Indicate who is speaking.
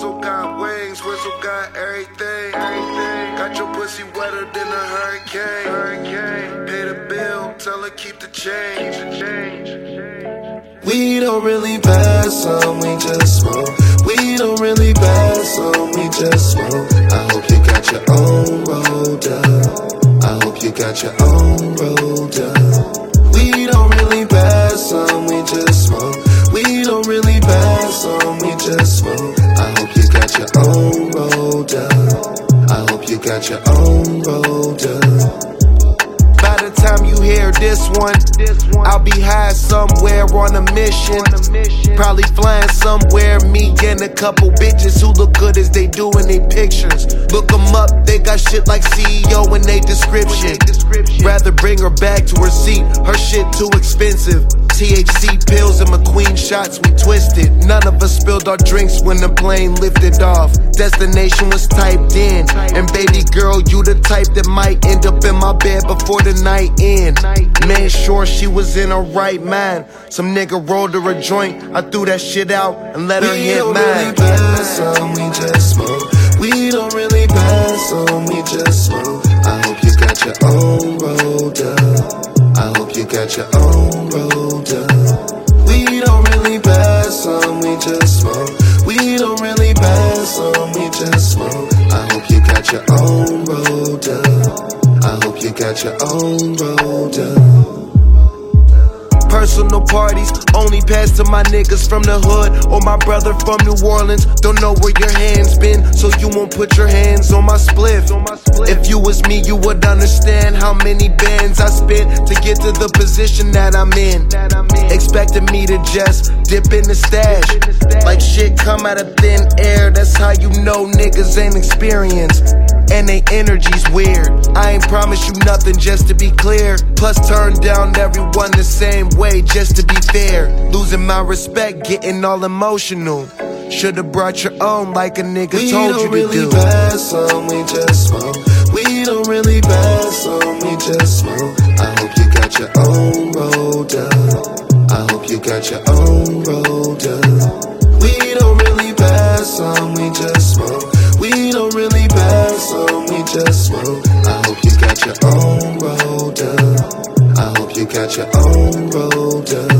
Speaker 1: Whistle got wings, whistle got everything. Got your pussy wetter than a hurricane. Pay the bill, tell her keep the change.
Speaker 2: We don't really pass on, we just smoke. We don't really pass on, we just smoke. I hope you got your own rolled up. I hope you got your own rolled up. We don't really pass on, we just smoke. We don't really pass on, we just smoke. I hope you got your own rolled up. I hope you got your own rolled up.
Speaker 1: By the time you hear this one, I'll be high somewhere on a mission. Probably flying somewhere, me and a couple bitches who look good as they do in their pictures. Look them up, they got shit like CEO in their description. Rather bring her back to her seat, her shit too expensive. THC pills and McQueen shots, we twisted. None of us spilled our drinks when the plane lifted off. Destination was typed in, and baby girl, you the type that might end up in my bed before the night end. Made sure she was in her right mind. Some nigga rolled her a joint, I threw that shit out and let her hit mine.
Speaker 2: We don't really pass on, we just smoke. We don't really pass on, we just smoke. I hope you got your own rolled up. I hope you got your own rolled up. We don't really pass on, we just smoke. We don't really pass on, we just smoke. I hope you got your own rolled up. I hope you got your own rolled up.
Speaker 1: Personal parties only pass to my niggas from the hood or my brother from New Orleans. Don't know where your hands been, so you won't put your hands on my spliff. If you was me, you would understand how many bands I spent to get to the position that I'm in. Expecting me to just dip in the stash like shit come out of thin air. That's how you know niggas ain't experienced and they energy's weird. I ain't promise you nothing, just to be clear. Plus turn down everyone the same way, just to be fair. Losing my respect, getting all emotional. Should've brought your own like a nigga told you to do.
Speaker 2: We don't really pass on, we just smoke. We don't really pass on, we just smoke. I hope you got your own rolled up. I hope you got your own rolled up. We don't really pass on, we just smoke. We don't really pass on, we just smoke. I hope you got your own rolled up. I hope you got your own rolled up.